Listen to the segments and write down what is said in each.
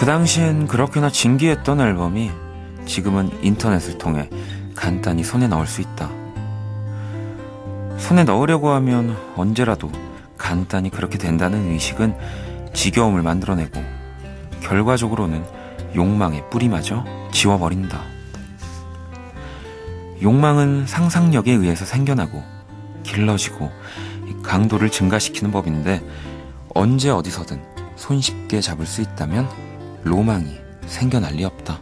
당시엔 그렇게나 진기했던 앨범이 지금은 인터넷을 통해 간단히 손에 넣을 수 있다. 손에 넣으려고 하면 언제라도 간단히 그렇게 된다는 의식은 지겨움을 만들어내고 결과적으로는 욕망의 뿌리마저 지워버린다. 욕망은 상상력에 의해서 생겨나고 길러지고 강도를 증가시키는 법인데 언제 어디서든 손쉽게 잡을 수 있다면 로망이 생겨날 리 없다.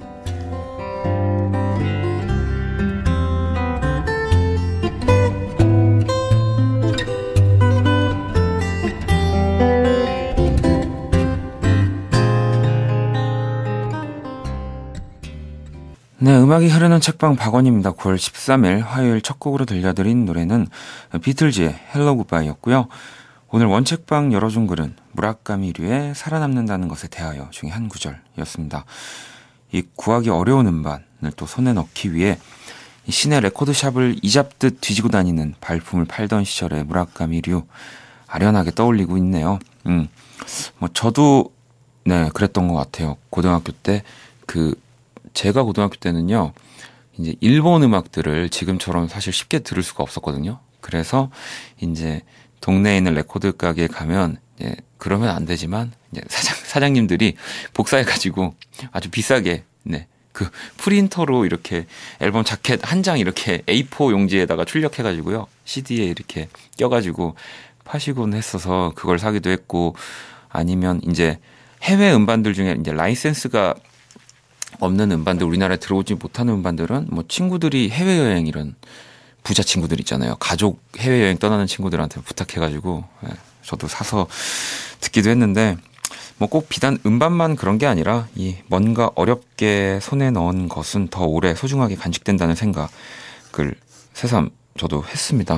네, 음악이 흐르는 책방 박원입니다. 9월 13일 화요일 첫 곡으로 들려드린 노래는 비틀즈의 헬로 굿바이였고요. 오늘 원책방 열어준 글은 무라카미류의 살아남는다는 것에 대하여 중에 한 구절이었습니다. 이 구하기 어려운 음반을 또 손에 넣기 위해 시내 레코드샵을 이잡듯 뒤지고 다니는 발품을 팔던 시절의 무라카미류 아련하게 떠올리고 있네요. 뭐 저도 네 그랬던 것 같아요. 고등학교 때 제가 고등학교 때는요, 이제 일본 음악들을 지금처럼 사실 쉽게 들을 수가 없었거든요. 그래서 이제 동네에 있는 레코드 가게에 가면 그러면 안 되지만 이제 사장님들이 복사해가지고 아주 비싸게 그 프린터로 이렇게 앨범 자켓 한 장 이렇게 A4 용지에다가 출력해가지고요 CD에 이렇게 껴가지고 파시곤 했어서 그걸 사기도 했고 아니면 이제 해외 음반들 중에 이제 라이센스가 없는 음반들, 우리나라에 들어오지 못하는 음반들은 뭐 친구들이 해외여행 이런 부자 친구들 있잖아요. 가족 해외여행 떠나는 친구들한테 부탁해가지고 저도 사서 듣기도 했는데 뭐 꼭 비단 음반만 그런 게 아니라 이 뭔가 어렵게 손에 넣은 것은 더 오래 소중하게 간직된다는 생각을 새삼 저도 했습니다.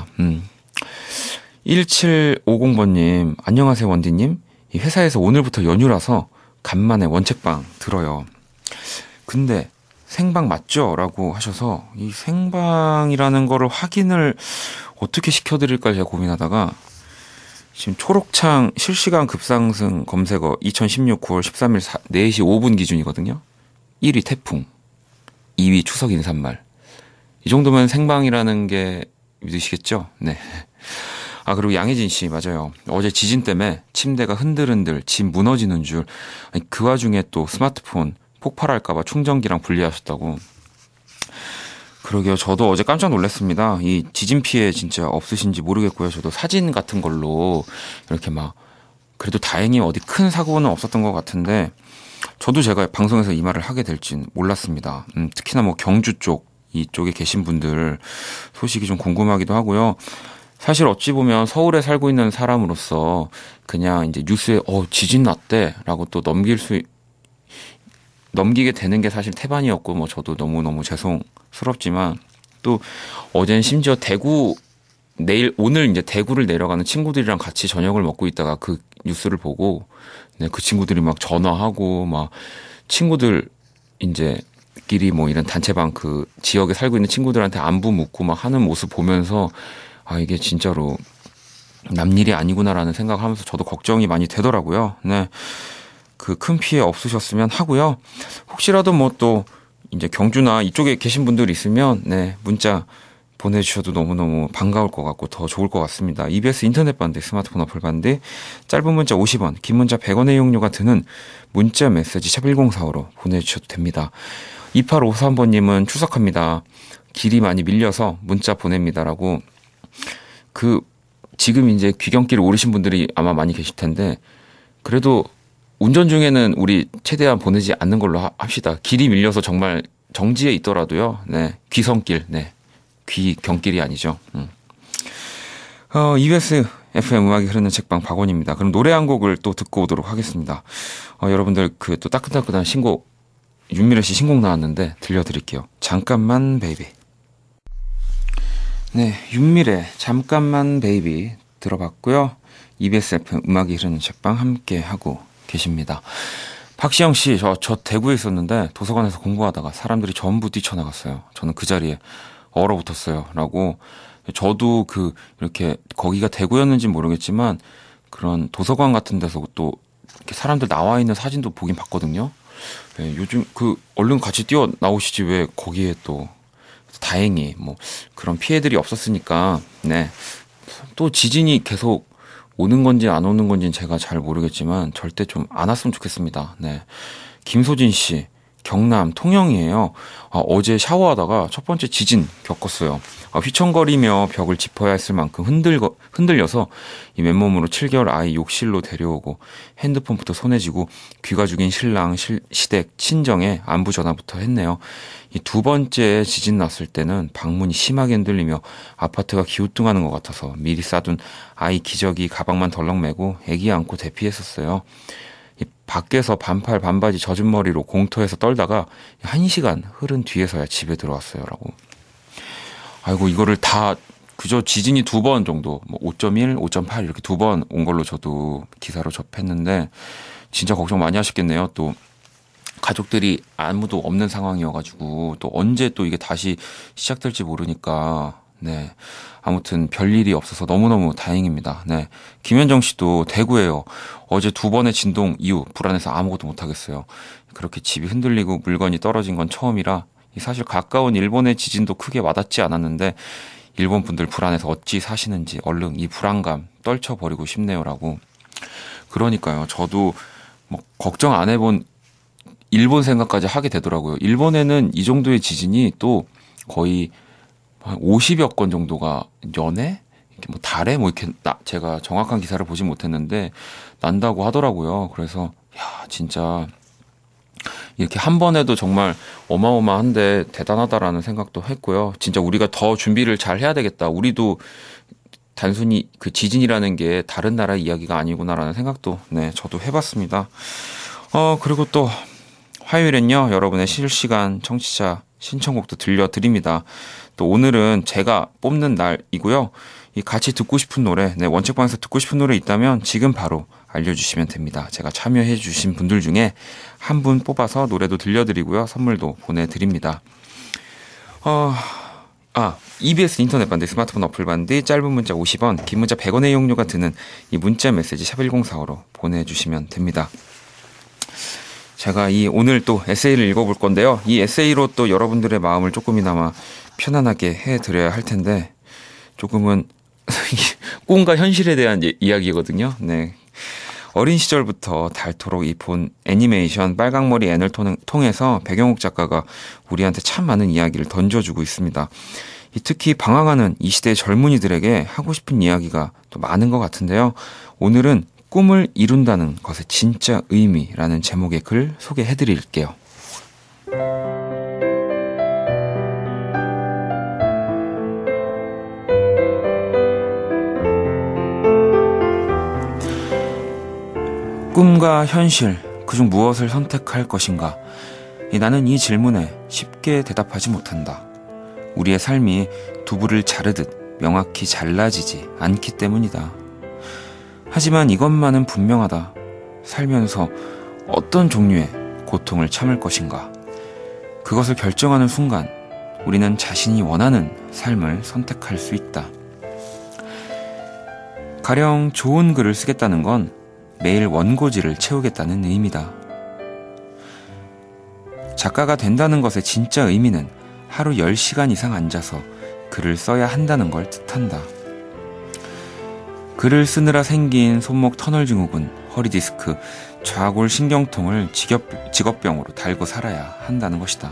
1750번님 안녕하세요 원디님. 이 회사에서 오늘부터 연휴라서 간만에 원책방 들어요. 근데 생방 맞죠? 라고 하셔서 이 생방이라는 거를 확인을 어떻게 시켜드릴까 제가 고민하다가 지금 초록창 실시간 급상승 검색어 2016 9월 13일 4시 5분 기준이거든요. 1위 태풍, 2위 추석 인사말. 이 정도면 생방이라는 게 믿으시겠죠? 네. 아, 그리고 양혜진 씨, 맞아요. 어제 지진 때문에 침대가 흔들흔들, 집 무너지는 줄. 아니, 그 와중에 또 스마트폰 폭발할까봐 충전기랑 분리하셨다고. 그러게요. 저도 어제 깜짝 놀랐습니다. 이 지진 피해 진짜 없으신지 모르겠고요. 저도 사진 같은 걸로 이렇게 막 그래도 다행히 어디 큰 사고는 없었던 것 같은데 저도 제가 방송에서 이 말을 하게 될진 몰랐습니다. 특히나 뭐 경주 쪽 이쪽에 계신 분들 소식이 좀 궁금하기도 하고요. 사실 어찌 보면 서울에 살고 있는 사람으로서 그냥 이제 뉴스에 지진 났대라고 또 넘기게 되는 게 사실 태반이었고 뭐 저도 너무너무 죄송스럽지만 또 어젠 심지어 오늘 이제 대구를 내려가는 친구들이랑 같이 저녁을 먹고 있다가 그 뉴스를 보고 그 친구들이 막 전화하고 막 친구들 이제 끼리 뭐 이런 단체방 그 지역에 살고 있는 친구들한테 안부 묻고 막 하는 모습 보면서 아 이게 진짜로 남일이 아니구나라는 생각하면서 저도 걱정이 많이 되더라고요. 네. 그 큰 피해 없으셨으면 하고요. 혹시라도 뭐 또 이제 경주나 이쪽에 계신 분들 있으면 문자 보내주셔도 너무너무 반가울 것 같고 더 좋을 것 같습니다. EBS 인터넷 반대, 스마트폰 어플 반대, 짧은 문자 50원, 긴 문자 100원의 이용료가 드는 문자 메시지 샵 1045로 보내주셔도 됩니다. 2853번님은 추석합니다. 길이 많이 밀려서 문자 보냅니다라고 지금 이제 귀경길 오르신 분들이 아마 많이 계실 텐데 그래도 운전 중에는 우리 최대한 보내지 않는 걸로 합시다. 길이 밀려서 정말 정지에 있더라도요. 귀성길, 귀경길이 아니죠. EBS FM 음악이 흐르는 책방 박원입니다. 그럼 노래 한 곡을 또 듣고 오도록 하겠습니다. 여러분들 그 또 따끈따끈한 신곡 윤미래 씨 신곡 나왔는데 들려드릴게요. 잠깐만 베이비. 네, 윤미래 잠깐만 베이비 들어봤고요. EBS FM 음악이 흐르는 책방 함께 하고 계십니다. 박시영 씨, 저 대구에 있었는데 도서관에서 공부하다가 사람들이 전부 뛰쳐나갔어요. 저는 그 자리에 얼어붙었어요. 라고 저도 이렇게 거기가 대구였는지 모르겠지만 그런 도서관 같은 데서 또 이렇게 사람들 나와 있는 사진도 보긴 봤거든요. 네, 요즘 얼른 같이 뛰어 나오시지 왜 거기에 또 다행히 뭐 그런 피해들이 없었으니까 네. 또 지진이 계속 오는 건지 안 오는 건지는 제가 잘 모르겠지만 절대 좀 안 왔으면 좋겠습니다. 네. 김소진 씨, 경남 통영이에요. 어제 샤워하다가 첫 번째 지진 겪었어요. 휘청거리며 벽을 짚어야 했을 만큼 흔들려서 이 맨몸으로 7개월 아이 욕실로 데려오고 핸드폰부터 손에 쥐고 귀가 죽인 신랑, 시댁, 친정에 안부 전화부터 했네요. 이 두 번째 지진 났을 때는 방문이 심하게 흔들리며 아파트가 기우뚱하는 것 같아서 미리 싸둔 아이 기저귀 가방만 덜렁 메고 애기 안고 대피했었어요. 이 밖에서 반팔 반바지 젖은 머리로 공터에서 떨다가 1시간 흐른 뒤에서야 집에 들어왔어요. 라고. 아이고 이거를 다 그저 지진이 두 번 정도 뭐 5.1, 5.8 이렇게 두 번 온 걸로 저도 기사로 접했는데 진짜 걱정 많이 하셨겠네요. 또 가족들이 아무도 없는 상황이어가지고 또 언제 또 이게 다시 시작될지 모르니까 네. 아무튼 별일이 없어서 너무너무 다행입니다. 네. 김현정 씨도 대구예요. 어제 두 번의 진동 이후 불안해서 아무것도 못하겠어요. 그렇게 집이 흔들리고 물건이 떨어진 건 처음이라 사실 가까운 일본의 지진도 크게 와닿지 않았는데 일본 분들 불안해서 어찌 사시는지 얼른 이 불안감 떨쳐버리고 싶네요라고. 그러니까요. 저도 뭐 걱정 안 해본 일본 생각까지 하게 되더라고요. 일본에는 이 정도의 지진이 또 거의 한 50여 건 정도가 연에 이렇게 뭐 달에 뭐 이렇게 제가 정확한 기사를 보진 못했는데 난다고 하더라고요. 그래서 야 진짜 이렇게 한 번에도 정말 어마어마한데 대단하다라는 생각도 했고요. 진짜 우리가 더 준비를 잘 해야 되겠다. 우리도 단순히 그 지진이라는 게 다른 나라 이야기가 아니구나라는 생각도 네 저도 해봤습니다. 그리고 또 화요일엔요 여러분의 실시간 청취자 신청곡도 들려드립니다. 또 오늘은 제가 뽑는 날이고요. 이 같이 듣고 싶은 노래, 네, 원책방에서 듣고 싶은 노래 있다면 지금 바로 알려주시면 됩니다. 제가 참여해 주신 분들 중에 한 분 뽑아서 노래도 들려드리고요. 선물도 보내드립니다. EBS 인터넷 반디, 스마트폰 어플 반디, 짧은 문자 50원, 긴 문자 100원의 이용료가 드는 이 문자 메시지 샵1045로 보내주시면 됩니다. 제가 오늘 또 에세이를 읽어볼 건데요. 이 에세이로 또 여러분들의 마음을 조금이나마 편안하게 해드려야 할 텐데 조금은 꿈과 현실에 대한 이야기거든요. 네. 어린 시절부터 닳도록 이 본 애니메이션 빨강머리 앤을 통해서 백영욱 작가가 우리한테 참 많은 이야기를 던져주고 있습니다. 특히 방황하는 이 시대의 젊은이들에게 하고 싶은 이야기가 또 많은 것 같은데요. 오늘은 꿈을 이룬다는 것의 진짜 의미라는 제목의 글 소개해드릴게요. 꿈과 현실, 그중 무엇을 선택할 것인가? 나는 이 질문에 쉽게 대답하지 못한다. 우리의 삶이 두부를 자르듯 명확히 잘라지지 않기 때문이다. 하지만 이것만은 분명하다. 살면서 어떤 종류의 고통을 참을 것인가? 그것을 결정하는 순간 우리는 자신이 원하는 삶을 선택할 수 있다. 가령 좋은 글을 쓰겠다는 건 매일 원고지를 채우겠다는 의미다. 작가가 된다는 것의 진짜 의미는 하루 10시간 이상 앉아서 글을 써야 한다는 걸 뜻한다. 글을 쓰느라 생긴 손목 터널 증후군, 허리 디스크, 좌골 신경통을 직업병으로 달고 살아야 한다는 것이다.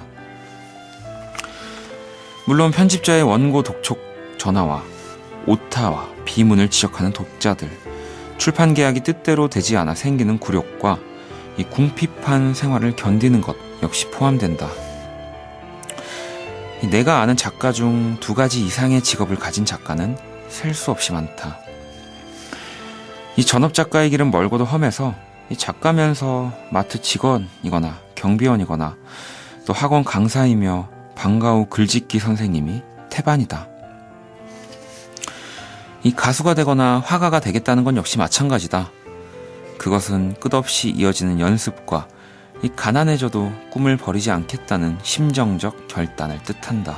물론 편집자의 원고 독촉 전화와 오타와 비문을 지적하는 독자들, 출판 계약이 뜻대로 되지 않아 생기는 굴욕과 이 궁핍한 생활을 견디는 것 역시 포함된다. 내가 아는 작가 중 2가지 이상의 직업을 가진 작가는 셀 수 없이 많다. 이 전업 작가의 길은 멀고도 험해서 이 작가면서 마트 직원이거나 경비원이거나 또 학원 강사이며 방과 후 글짓기 선생님이 태반이다. 이 가수가 되거나 화가가 되겠다는 건 역시 마찬가지다. 그것은 끝없이 이어지는 연습과 이 가난해져도 꿈을 버리지 않겠다는 심정적 결단을 뜻한다.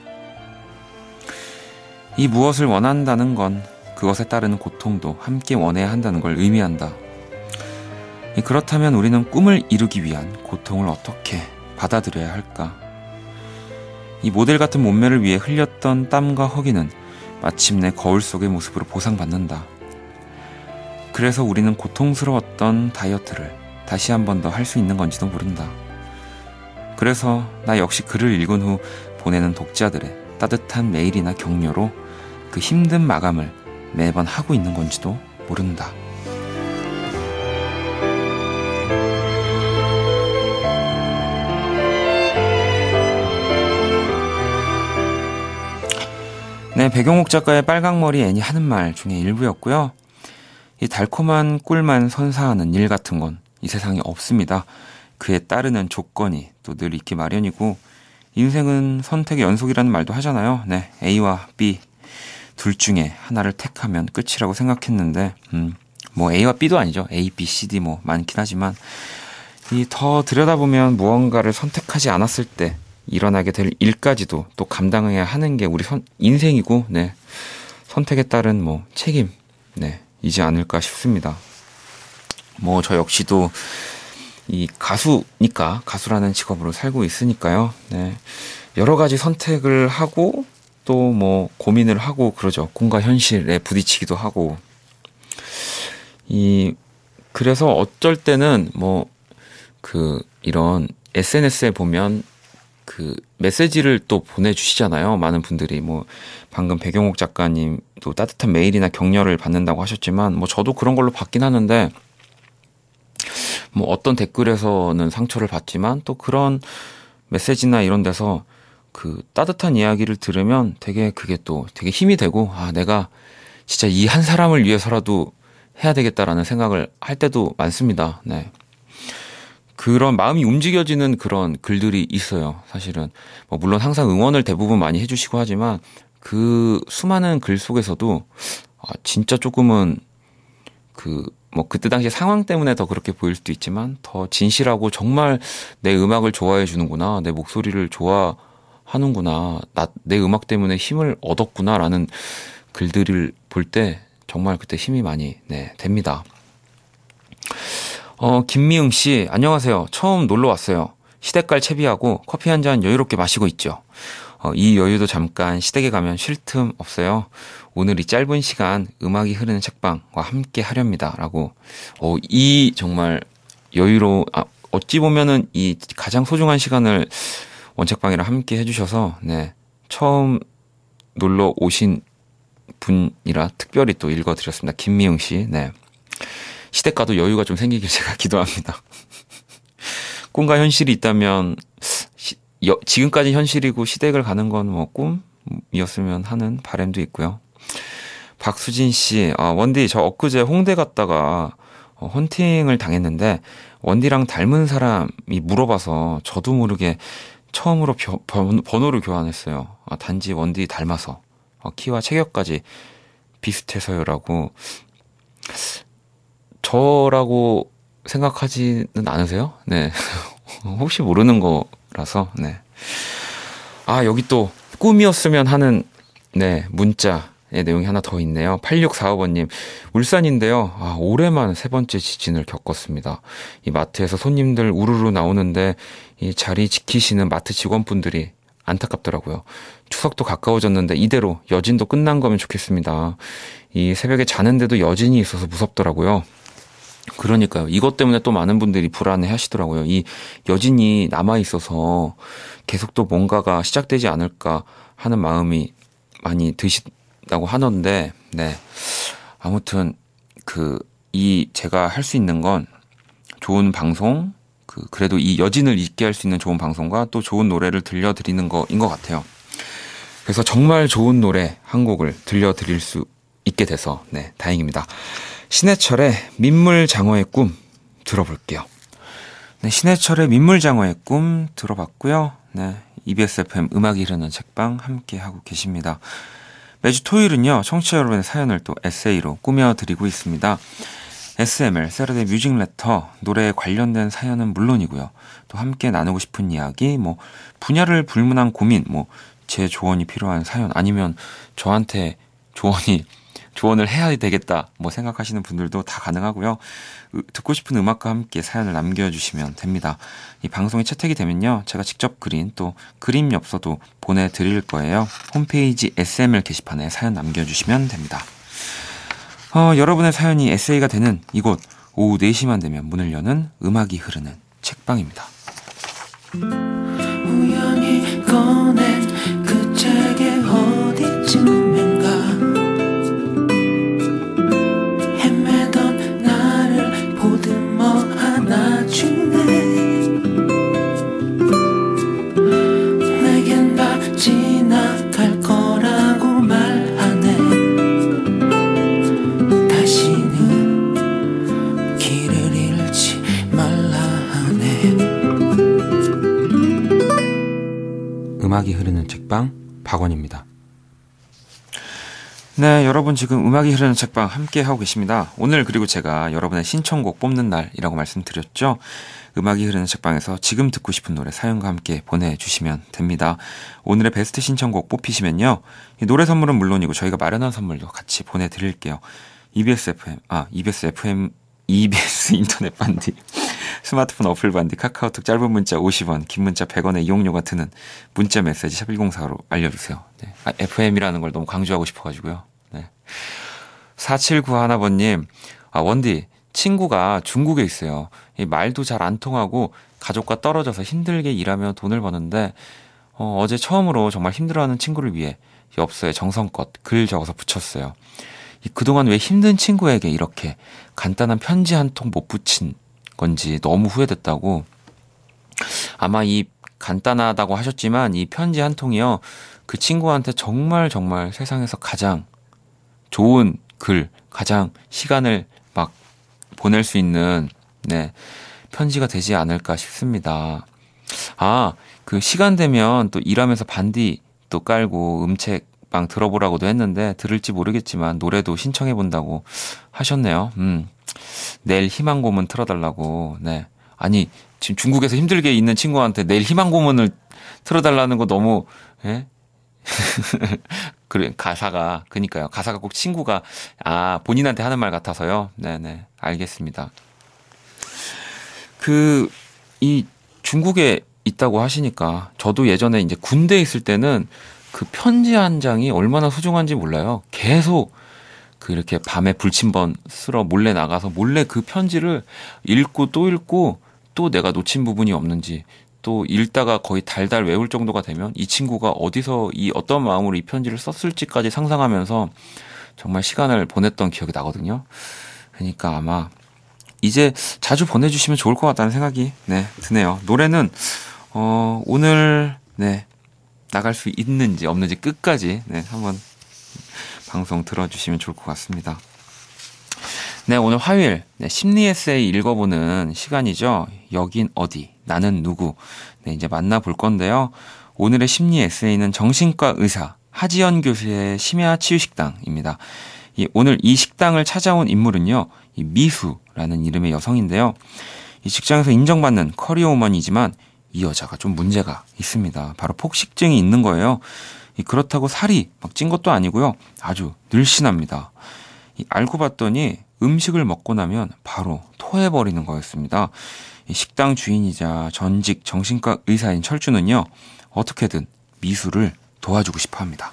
이 무엇을 원한다는 건 그것에 따르는 고통도 함께 원해야 한다는 걸 의미한다. 그렇다면 우리는 꿈을 이루기 위한 고통을 어떻게 받아들여야 할까? 이 모델 같은 몸매를 위해 흘렸던 땀과 허기는 마침내 거울 속의 모습으로 보상받는다. 그래서 우리는 고통스러웠던 다이어트를 다시 한 번 더 할 수 있는 건지도 모른다. 그래서 나 역시 글을 읽은 후 보내는 독자들의 따뜻한 메일이나 격려로 그 힘든 마감을 매번 하고 있는 건지도 모른다. 네, 백용옥 작가의 빨강머리 애니 하는 말 중에 일부였고요. 이 달콤한 꿀만 선사하는 일 같은 건 이 세상에 없습니다. 그에 따르는 조건이 또 늘 있기 마련이고 인생은 선택의 연속이라는 말도 하잖아요. 네, A와 B 둘 중에 하나를 택하면 끝이라고 생각했는데 뭐 A와 B도 아니죠. A, B, C, D 뭐 많긴 하지만 이 더 들여다보면 무언가를 선택하지 않았을 때 일어나게 될 일까지도 또 감당해야 하는 게 우리 인생이고, 네, 선택에 따른 뭐 책임, 네, 이지 않을까 싶습니다. 뭐 저 역시도 이 가수니까 가수라는 직업으로 살고 있으니까요. 네, 여러 가지 선택을 하고 또 뭐 고민을 하고 그러죠. 꿈과 현실에 부딪히기도 하고. 그래서 어쩔 때는 뭐 이런 SNS에 보면 메시지를 또 보내주시잖아요. 많은 분들이 뭐 방금 백용옥 작가님도 따뜻한 메일이나 격려를 받는다고 하셨지만 뭐 저도 그런 걸로 받긴 하는데 뭐 어떤 댓글에서는 상처를 받지만 또 그런 메시지나 이런 데서 따뜻한 이야기를 들으면 그게 또 되게 힘이 되고 내가 진짜 이 한 사람을 위해서라도 해야 되겠다라는 생각을 할 때도 많습니다. 네. 그런 마음이 움직여지는 그런 글들이 있어요. 사실은 뭐 물론 항상 응원을 대부분 많이 해주시고 하지만 그 수많은 글 속에서도 진짜 조금은 그때 당시 상황 때문에 더 그렇게 보일 수도 있지만 더 진실하고 정말 내 음악을 좋아해 주는구나, 내 목소리를 좋아하는구나, 내 음악 때문에 힘을 얻었구나라는 글들을 볼 때 정말 그때 힘이 많이 됩니다. 김미응 씨, 안녕하세요. 처음 놀러 왔어요. 시댁갈 채비하고 커피 한 잔 여유롭게 마시고 있죠. 이 여유도 잠깐 시댁에 가면 쉴 틈 없어요. 오늘 이 짧은 시간 음악이 흐르는 책방과 함께 하렵니다. 라고, 이 정말 어찌 보면은 이 가장 소중한 시간을 원책방이랑 함께 해주셔서, 네, 처음 놀러 오신 분이라 특별히 또 읽어드렸습니다. 김미응 씨, 네. 시댁 가도 여유가 좀 생기길 제가 기도합니다. 꿈과 현실이 있다면 지금까지 현실이고 시댁을 가는 건 뭐 꿈이었으면 하는 바람도 있고요. 박수진 씨, 원디 저 엊그제 홍대 갔다가 헌팅을 당했는데 원디랑 닮은 사람이 물어봐서 저도 모르게 처음으로 번호를 교환했어요. 단지 원디 닮아서 키와 체격까지 비슷해서요라고. 저라고 생각하지는 않으세요? 네. 혹시 모르는 거라서, 네. 여기 또 꿈이었으면 하는, 네, 문자의 내용이 하나 더 있네요. 8645번님, 울산인데요. 올해만 3번째 지진을 겪었습니다. 이 마트에서 손님들 우르르 나오는데 이 자리 지키시는 마트 직원분들이 안타깝더라고요. 추석도 가까워졌는데 이대로 여진도 끝난 거면 좋겠습니다. 이 새벽에 자는데도 여진이 있어서 무섭더라고요. 그러니까요. 이것 때문에 또 많은 분들이 불안해 하시더라고요. 이 여진이 남아있어서 계속 또 뭔가가 시작되지 않을까 하는 마음이 많이 드신다고 하는데, 네. 아무튼, 제가 할 수 있는 건 좋은 방송, 그래도 이 여진을 잊게 할 수 있는 좋은 방송과 또 좋은 노래를 들려드리는 거인 것 같아요. 그래서 정말 좋은 노래 한 곡을 들려드릴 수 있게 돼서, 네, 다행입니다. 신해철의 민물장어의 꿈 들어볼게요. 네, 신해철의 민물장어의 꿈 들어봤고요. 네, EBS FM 음악이 흐르는 책방 함께 하고 계십니다. 매주 토요일은요, 청취자 여러분의 사연을 또 에세이로 꾸며드리고 있습니다. SML, 세러데이 뮤직 레터, 노래에 관련된 사연은 물론이고요. 또 함께 나누고 싶은 이야기, 뭐 분야를 불문한 고민, 뭐 제 조언이 필요한 사연, 아니면 저한테 조언이 조언을 해야 되겠다 뭐 생각하시는 분들도 다 가능하고요. 듣고 싶은 음악과 함께 사연을 남겨주시면 됩니다. 이 방송이 채택이 되면요, 제가 직접 그린 또 그림 엽서도 보내드릴 거예요. 홈페이지 SML 게시판에 사연 남겨주시면 됩니다. 여러분의 사연이 에세이가 되는 이곳, 오후 4시만 되면 문을 여는 음악이 흐르는 책방입니다. 우연히 꺼낸 그 책의 어디쯤인가 헤매던 나를 보듬어 안아주네. 내겐 다 지나갈 거라고 말하네. 다시는 길을 잃지 말라 하네. 음악이 흐르는 책방 박원입니다. 네, 여러분 지금 음악이 흐르는 책방 함께 하고 계십니다. 오늘 그리고 제가 여러분의 신청곡 뽑는 날이라고 말씀드렸죠. 음악이 흐르는 책방에서 지금 듣고 싶은 노래 사연과 함께 보내주시면 됩니다. 오늘의 베스트 신청곡 뽑히시면요, 이 노래 선물은 물론이고 저희가 마련한 선물도 같이 보내드릴게요. EBS 인터넷 반디, 스마트폰 어플 반디, 카카오톡 짧은 문자 50원, 긴 문자 100원의 이용료가 드는 문자 메시지 샵1045로 알려주세요. 네. FM이라는 걸 너무 강조하고 싶어가지고요. 네. 4791번님, 원디, 친구가 중국에 있어요. 이 말도 잘 안 통하고 가족과 떨어져서 힘들게 일하며 돈을 버는데, 어제 처음으로 정말 힘들어하는 친구를 위해 엽서에 정성껏 글 적어서 붙였어요. 그동안 왜 힘든 친구에게 이렇게 간단한 편지 한 통 못 붙인 건지 너무 후회됐다고. 아마 이 간단하다고 하셨지만 이 편지 한 통이요, 그 친구한테 정말 세상에서 가장 좋은 글, 가장 시간을 막 보낼 수 있는, 네, 편지가 되지 않을까 싶습니다. 그 시간 되면 또 일하면서 반디 또 깔고 음책방 들어보라고도 했는데 들을지 모르겠지만 노래도 신청해본다고 하셨네요. 내일 희망 고문 틀어달라고. 네. 아니, 지금 중국에서 힘들게 있는 친구한테 내일 희망 고문을 틀어달라는 거 너무, 예? 그래, 그니까요. 가사가 꼭 친구가, 본인한테 하는 말 같아서요. 네네. 알겠습니다. 이 중국에 있다고 하시니까 저도 예전에 이제 군대에 있을 때는 그 편지 한 장이 얼마나 소중한지 몰라요. 계속 이렇게 밤에 불침번 쓸어 몰래 나가서 몰래 그 편지를 읽고 또 내가 놓친 부분이 없는지 또 읽다가 거의 달달 외울 정도가 되면 이 친구가 어디서 어떤 마음으로 이 편지를 썼을지까지 상상하면서 정말 시간을 보냈던 기억이 나거든요. 그러니까 아마 이제 자주 보내주시면 좋을 것 같다는 생각이, 네, 드네요. 노래는 오늘, 네, 나갈 수 있는지 없는지 끝까지, 네, 한번 방송 들어주시면 좋을 것 같습니다. 네, 오늘 화요일, 네, 심리 에세이 읽어보는 시간이죠. 여긴 어디, 나는 누구. 네, 이제 만나볼 건데요. 오늘의 심리 에세이는 정신과 의사 하지연 교수의 심야 치유식당입니다. 오늘 이 식당을 찾아온 인물은요, 이 미수라는 이름의 여성인데요. 이 직장에서 인정받는 커리어우먼이지만 이 여자가 좀 문제가 있습니다. 바로 폭식증이 있는 거예요. 그렇다고 살이 막 찐 것도 아니고요. 아주 늘씬합니다. 알고 봤더니 음식을 먹고 나면 바로 토해버리는 거였습니다. 이 식당 주인이자 전직 정신과 의사인 철주는요, 어떻게든 미수를 도와주고 싶어 합니다.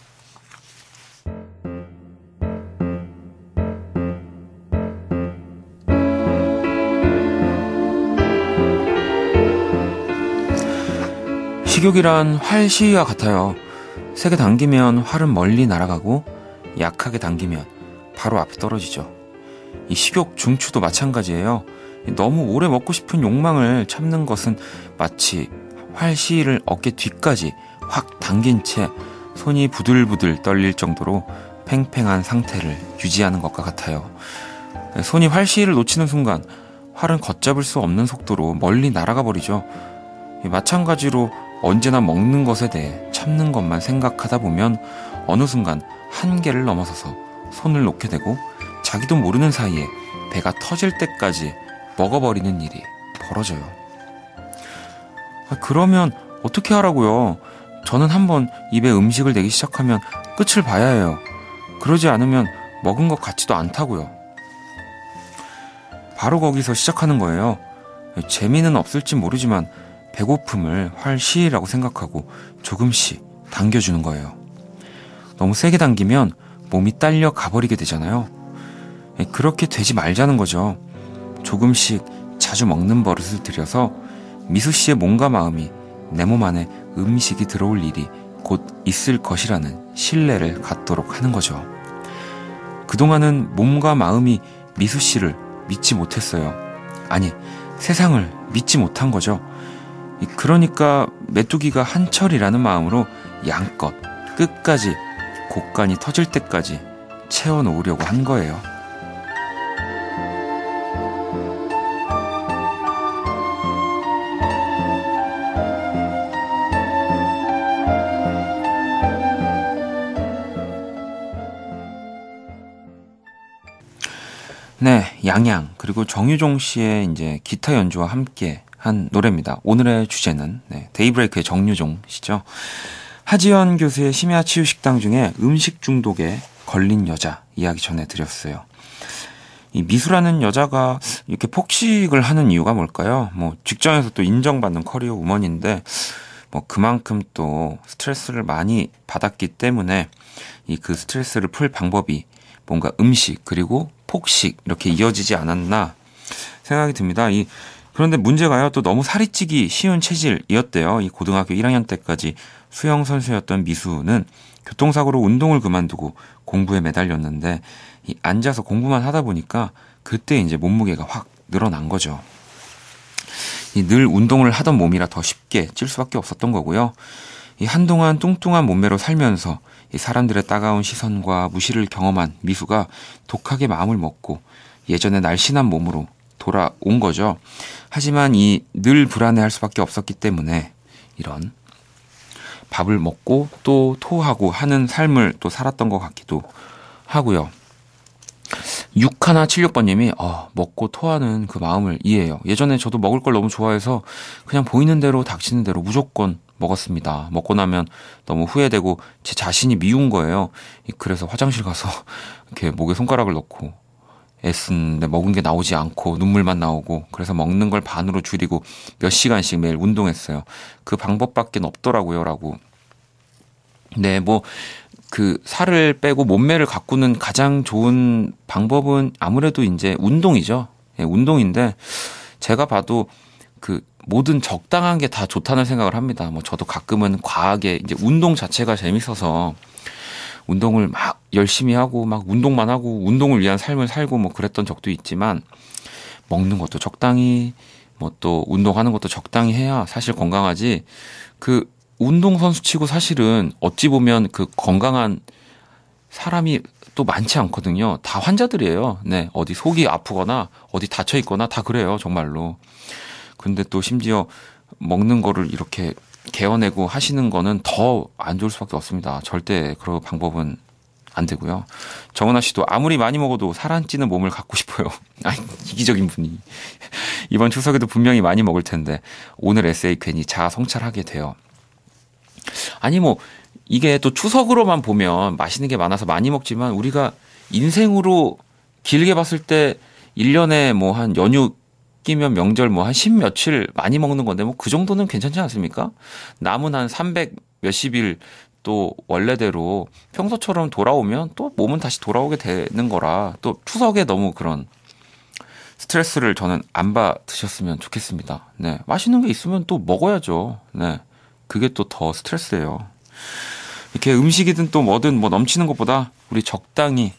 식욕이란 활 시위와 같아요. 세게 당기면 활은 멀리 날아가고 약하게 당기면 바로 앞에 떨어지죠. 이 식욕 중추도 마찬가지예요. 너무 오래 먹고 싶은 욕망을 참는 것은 마치 활 시위를 어깨 뒤까지 확 당긴 채 손이 부들부들 떨릴 정도로 팽팽한 상태를 유지하는 것과 같아요. 손이 활 시위를 놓치는 순간 활은 걷잡을 수 없는 속도로 멀리 날아가 버리죠. 마찬가지로 언제나 먹는 것에 대해 참는 것만 생각하다 보면 어느 순간 한계를 넘어서서 손을 놓게 되고 자기도 모르는 사이에 배가 터질 때까지 먹어버리는 일이 벌어져요. 그러면 어떻게 하라고요? 저는 한번 입에 음식을 대기 시작하면 끝을 봐야 해요. 그러지 않으면 먹은 것 같지도 않다고요. 바로 거기서 시작하는 거예요. 재미는 없을지 모르지만 배고픔을 활시라고 생각하고 조금씩 당겨주는 거예요. 너무 세게 당기면 몸이 딸려 가버리게 되잖아요. 그렇게 되지 말자는 거죠. 조금씩 자주 먹는 버릇을 들여서 미수 씨의 몸과 마음이 내 몸 안에 음식이 들어올 일이 곧 있을 것이라는 신뢰를 갖도록 하는 거죠. 그동안은 몸과 마음이 미수 씨를 믿지 못했어요. 아니, 세상을 믿지 못한 거죠. 그러니까 메뚜기가 한철이라는 마음으로 양껏 끝까지 곡간이 터질 때까지 채워놓으려고 한 거예요. 네, 양양 그리고 정유종 씨의 이제 기타 연주와 함께 한 노래입니다. 오늘의 주제는 데이브레이크의 정유종 씨죠. 하지연 교수의 심야 치유 식당 중에 음식 중독에 걸린 여자 이야기 전해드렸어요. 이 미수라는 여자가 이렇게 폭식을 하는 이유가 뭘까요? 뭐 직장에서 또 인정받는 커리어 우먼인데 뭐 그만큼 또 스트레스를 많이 받았기 때문에 이 그 스트레스를 풀 방법이 뭔가 음식 그리고 폭식 이렇게 이어지지 않았나 생각이 듭니다. 그런데 문제가요, 또 너무 살이 찌기 쉬운 체질이었대요. 이 고등학교 1학년 때까지 수영 선수였던 미수는 교통사고로 운동을 그만두고 공부에 매달렸는데 앉아서 공부만 하다 보니까 그때 이제 몸무게가 확 늘어난 거죠. 늘 운동을 하던 몸이라 더 쉽게 찔 수밖에 없었던 거고요. 한동안 뚱뚱한 몸매로 살면서 사람들의 따가운 시선과 무시를 경험한 미수가 독하게 마음을 먹고 예전의 날씬한 몸으로 돌아온 거죠. 하지만 늘 불안해할 수밖에 없었기 때문에 이런 밥을 먹고 또 토하고 하는 삶을 또 살았던 것 같기도 하고요. 6176번님이 먹고 토하는 그 마음을 이해해요. 예전에 저도 먹을 걸 너무 좋아해서 그냥 보이는 대로 닥치는 대로 무조건 먹었습니다. 먹고 나면 너무 후회되고 제 자신이 미운 거예요. 그래서 화장실 가서 이렇게 목에 손가락을 넣고 애쓰는데 먹은 게 나오지 않고 눈물만 나오고 그래서 먹는 걸 반으로 줄이고 몇 시간씩 매일 운동했어요. 그 방법밖에 없더라고요. 라고. 네, 살을 빼고 몸매를 가꾸는 가장 좋은 방법은 아무래도 이제 운동이죠. 예, 운동인데 제가 봐도 모든 적당한 게 다 좋다는 생각을 합니다. 저도 가끔은 과하게 이제 운동 자체가 재밌어서 운동을 막 열심히 하고 막 운동만 하고 운동을 위한 삶을 살고 그랬던 적도 있지만 먹는 것도 적당히 또 운동하는 것도 적당히 해야 사실 건강하지. 운동선수 치고 사실은 어찌 보면 건강한 사람이 또 많지 않거든요. 다 환자들이에요. 네, 어디 속이 아프거나 어디 다쳐 있거나 다 그래요, 정말로. 근데 또 심지어 먹는 거를 이렇게 개어내고 하시는 거는 더 안 좋을 수밖에 없습니다. 절대 그런 방법은 안 되고요. 정은아 씨도 아무리 많이 먹어도 살 안 찌는 몸을 갖고 싶어요. 이기적인 분이. 이번 추석에도 분명히 많이 먹을 텐데 오늘 에세이 괜히 자아 성찰하게 돼요. 이게 또 추석으로만 보면 맛있는 게 많아서 많이 먹지만 우리가 인생으로 길게 봤을 때 1년에 한 연휴 끼면 명절 한 10며칠 많이 먹는 건데 그 정도는 괜찮지 않습니까? 남은 한 300 몇십 일 또 원래대로 평소처럼 돌아오면 또 몸은 다시 돌아오게 되는 거라 또 추석에 너무 그런 스트레스를 저는 안 받으셨으면 좋겠습니다. 네. 맛있는 게 있으면 또 먹어야죠. 네. 그게 또 더 스트레스예요. 이렇게 음식이든 또 뭐든 넘치는 것보다 우리 적당히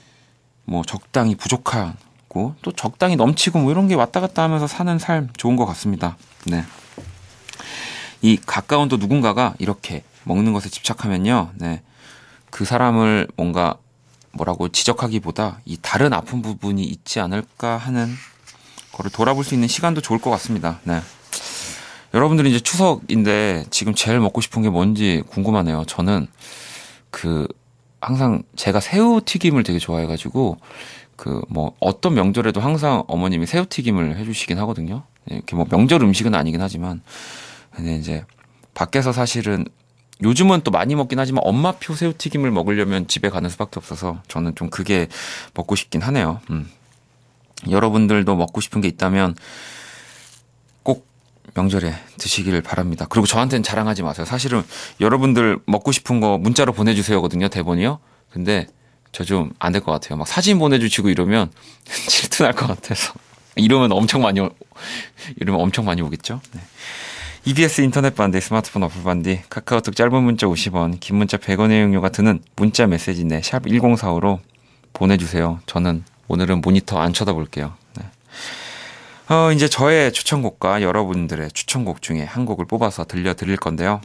부족하고 또 적당히 넘치고 이런 게 왔다 갔다 하면서 사는 삶 좋은 것 같습니다. 네. 이 가까운 또 누군가가 이렇게 먹는 것에 집착하면요. 네. 그 사람을 뭔가 뭐라고 지적하기보다 이 다른 아픈 부분이 있지 않을까 하는 거를 돌아볼 수 있는 시간도 좋을 것 같습니다. 네. 여러분들이 이제 추석인데 지금 제일 먹고 싶은 게 뭔지 궁금하네요. 저는 항상 제가 새우튀김을 되게 좋아해가지고 어떤 명절에도 항상 어머님이 새우튀김을 해주시긴 하거든요. 이렇게 명절 음식은 아니긴 하지만 근데 이제 밖에서 사실은 요즘은 또 많이 먹긴 하지만 엄마표 새우튀김을 먹으려면 집에 가는 수밖에 없어서 저는 좀 그게 먹고 싶긴 하네요. 여러분들도 먹고 싶은 게 있다면 꼭 명절에 드시길 바랍니다. 그리고 저한테는 자랑하지 마세요. 사실은 여러분들 먹고 싶은 거 문자로 보내주세요거든요. 대본이요. 근데 저 좀 안 될 것 같아요. 막 사진 보내주시고 이러면 질투날 것 같아서. 이러면 엄청 많이 오겠죠? 네. EBS 인터넷 반디, 스마트폰 어플 반디, 카카오톡 짧은 문자 50원, 긴 문자 100원의 이용료가 드는 문자 메시지 네, 샵 1045로 보내주세요. 저는 오늘은 모니터 안 쳐다볼게요. 네. 이제 저의 추천곡과 여러분들의 추천곡 중에 한 곡을 뽑아서 들려드릴 건데요.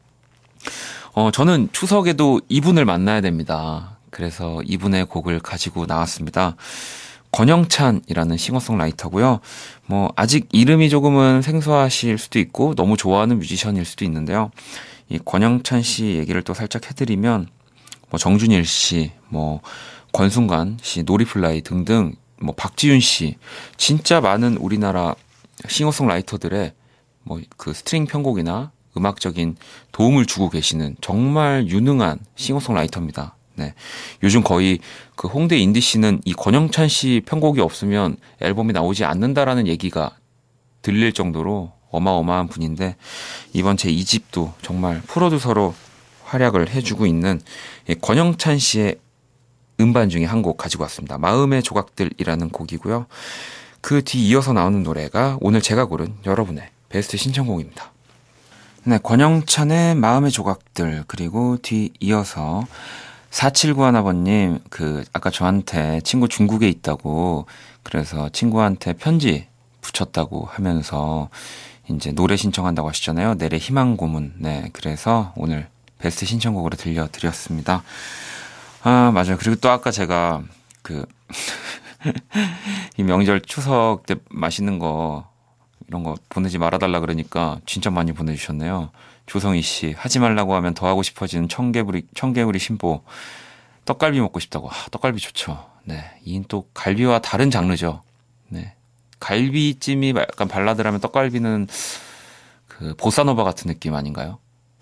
저는 추석에도 이분을 만나야 됩니다. 그래서 이분의 곡을 가지고 나왔습니다. 권영찬이라는 싱어송라이터고요. 아직 이름이 조금은 생소하실 수도 있고 너무 좋아하는 뮤지션일 수도 있는데요. 이 권영찬 씨 얘기를 또 살짝 해드리면 정준일 씨, 권순관 씨, 노리플라이 등등 박지윤 씨 진짜 많은 우리나라 싱어송라이터들의 그 스트링 편곡이나 음악적인 도움을 주고 계시는 정말 유능한 싱어송라이터입니다. 네. 요즘 거의 그 홍대 인디씨는 이 권영찬 씨 편곡이 없으면 앨범이 나오지 않는다라는 얘기가 들릴 정도로 어마어마한 분인데 이번 제 2집도 정말 프로듀서로 활약을 해주고 있는 권영찬 씨의 음반 중에 한 곡 가지고 왔습니다. 마음의 조각들이라는 곡이고요. 그 뒤 이어서 나오는 노래가 오늘 제가 고른 여러분의 베스트 신청곡입니다. 네, 권영찬의 마음의 조각들 그리고 뒤 이어서 4791아버님, 아까 저한테 친구 중국에 있다고, 그래서 친구한테 편지 붙였다고 하면서, 이제 노래 신청한다고 하시잖아요. 내래 희망 고문. 네, 그래서 오늘 베스트 신청곡으로 들려드렸습니다. 아, 맞아요. 그리고 또 아까 제가, 이 명절 추석 때 맛있는 거, 이런 거 보내지 말아달라 그러니까 진짜 많이 보내주셨네요. 조성희 씨, 하지 말라고 하면 더 하고 싶어지는 청개구리 신보. 떡갈비 먹고 싶다고. 떡갈비 좋죠. 네. 이인 또 갈비와 다른 장르죠. 네. 갈비찜이 약간 발라드라면 떡갈비는 보사노바 같은 느낌 아닌가요?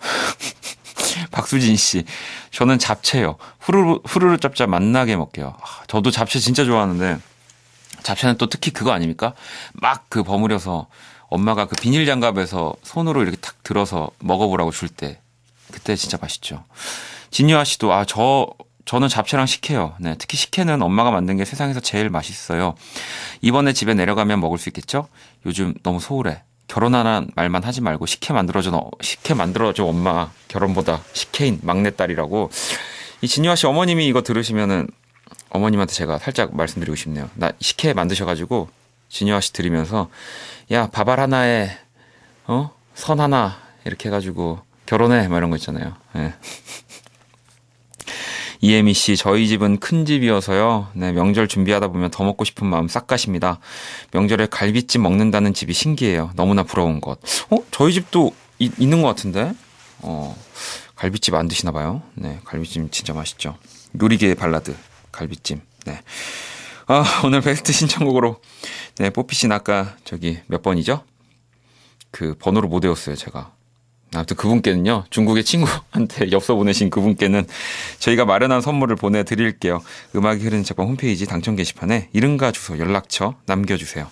박수진 씨, 저는 잡채요. 후루루 짭짭 맛나게 먹게요. 저도 잡채 진짜 좋아하는데, 잡채는 또 특히 그거 아닙니까? 막 버무려서 엄마가 비닐 장갑에서 손으로 이렇게 탁 들어서 먹어보라고 줄 때 그때 진짜 맛있죠. 진유아 씨도 저는 잡채랑 식혜요. 네, 특히 식혜는 엄마가 만든 게 세상에서 제일 맛있어요. 이번에 집에 내려가면 먹을 수 있겠죠? 요즘 너무 소홀해. 결혼하란 말만 하지 말고 식혜 만들어줘 엄마. 결혼보다 식혜인 막내딸이라고. 이 진유아 씨 어머님이 이거 들으시면은 어머님한테 제가 살짝 말씀드리고 싶네요. 나 식혜 만드셔가지고 진유아 씨 드리면서 야 밥알 하나에 선 하나 이렇게 해가지고 결혼해 이런 거 있잖아요. 네. 이혜미 씨, 저희 집은 큰 집이어서요. 네, 명절 준비하다 보면 더 먹고 싶은 마음 싹 가십니다. 명절에 갈비찜 먹는다는 집이 신기해요. 너무나 부러운 것. 저희 집도 있는 것 같은데? 갈비찜 안 드시나 봐요. 네, 갈비찜 진짜 맛있죠. 요리계의 발라드, 갈비찜. 네. 오늘 베스트 신청곡으로 네, 뽀삐씨는 아까 몇 번이죠? 번호를 못 외웠어요, 제가. 아무튼 그분께는요, 중국의 친구한테 엽서 보내신 그분께는 저희가 마련한 선물을 보내드릴게요. 음악이 흐르는 책방 홈페이지 당첨 게시판에 이름과 주소, 연락처 남겨주세요.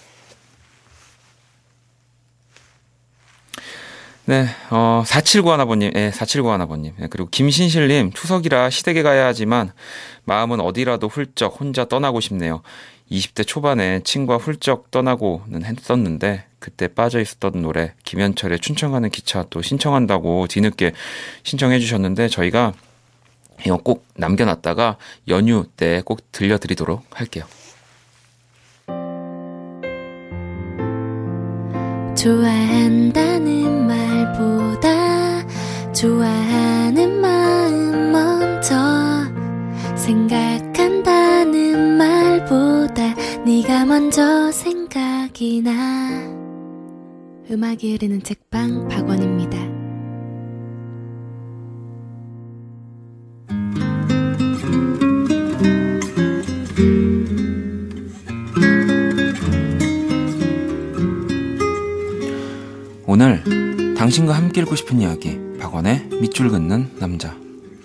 네, 4791아버님, 네, 4791아버님. 네, 그리고 김신실님, 추석이라 시댁에 가야 하지만 마음은 어디라도 훌쩍 혼자 떠나고 싶네요. 20대 초반에 친구와 훌쩍 떠나고는 했었는데 그때 빠져 있었던 노래 김현철의 춘천 가는 기차 또 신청한다고 뒤늦게 신청해 주셨는데 저희가 이거 꼭 남겨놨다가 연휴 때 꼭 들려드리도록 할게요. 좋아한다는 말보다 좋아하는 마음 먼저 생각한다는 말보다 네가 먼저 생각이 나. 음악이 흐르는 책방 박원입니다. 오늘 당신과 함께 읽고 싶은 이야기 박원의 밑줄 긋는 남자.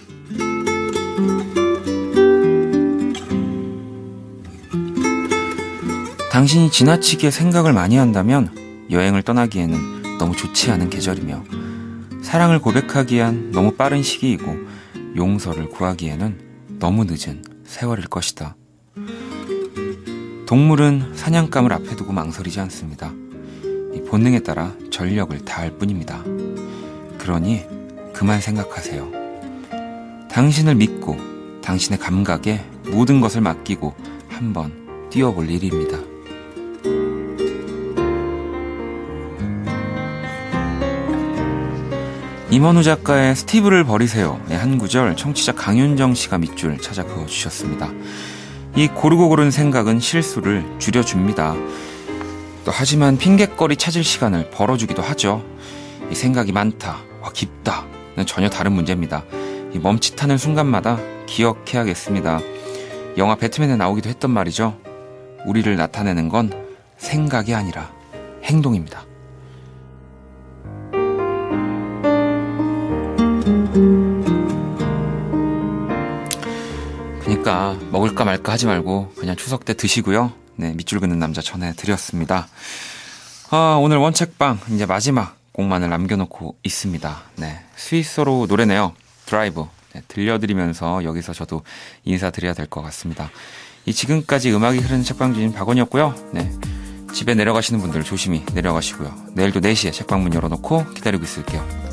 당신이 지나치게 생각을 많이 한다면 여행을 떠나기에는 너무 좋지 않은 계절이며, 사랑을 고백하기엔 너무 빠른 시기이고, 용서를 구하기에는 너무 늦은 세월일 것이다. 동물은 사냥감을 앞에 두고 망설이지 않습니다. 이 본능에 따라 전력을 다할 뿐입니다. 그러니 그만 생각하세요. 당신을 믿고 당신의 감각에 모든 것을 맡기고 한번 뛰어볼 일입니다. 임원우 작가의 스티브를 버리세요. 한 구절 청취자 강윤정 씨가 밑줄 찾아 그어주셨습니다. 이 고르고 고른 생각은 실수를 줄여줍니다. 또 하지만 핑곗거리 찾을 시간을 벌어주기도 하죠. 이 생각이 많다, 깊다는 전혀 다른 문제입니다. 이 멈칫하는 순간마다 기억해야겠습니다. 영화 배트맨에 나오기도 했던 말이죠. 우리를 나타내는 건 생각이 아니라 행동입니다. 그러니까 먹을까 말까 하지 말고 그냥 추석 때 드시고요. 네, 밑줄 긋는 남자 전해드렸습니다. 오늘 원책방 이제 마지막 곡만을 남겨놓고 있습니다. 네, 스위스로 노래네요. 드라이브. 네, 들려드리면서 여기서 저도 인사드려야 될 것 같습니다. 이 지금까지 음악이 흐르는 책방 주인 박원이었고요. 네, 집에 내려가시는 분들 조심히 내려가시고요. 내일도 4시에 책방 문 열어놓고 기다리고 있을게요.